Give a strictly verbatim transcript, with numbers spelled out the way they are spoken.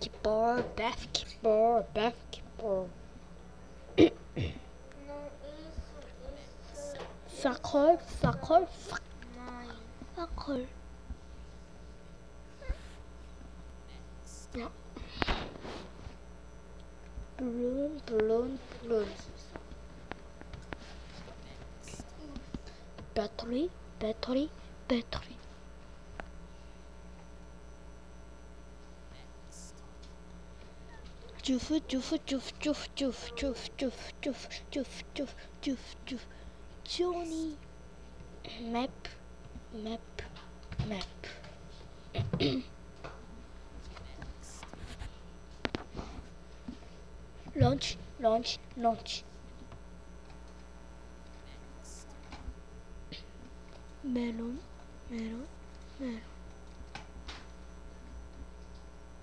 basketball, basketball, basketball. No, isso, isso. Soccer, soccer, Mãe. soccer. No. Balloon, balloon, balloon. Battery, battery, battery. Joof, joof, joof, joof, joof, joof, joof, joof, joof, joof, joof, joof. Johnny. Map, map, map. Launch, launch, launch. Melon, melon, melon.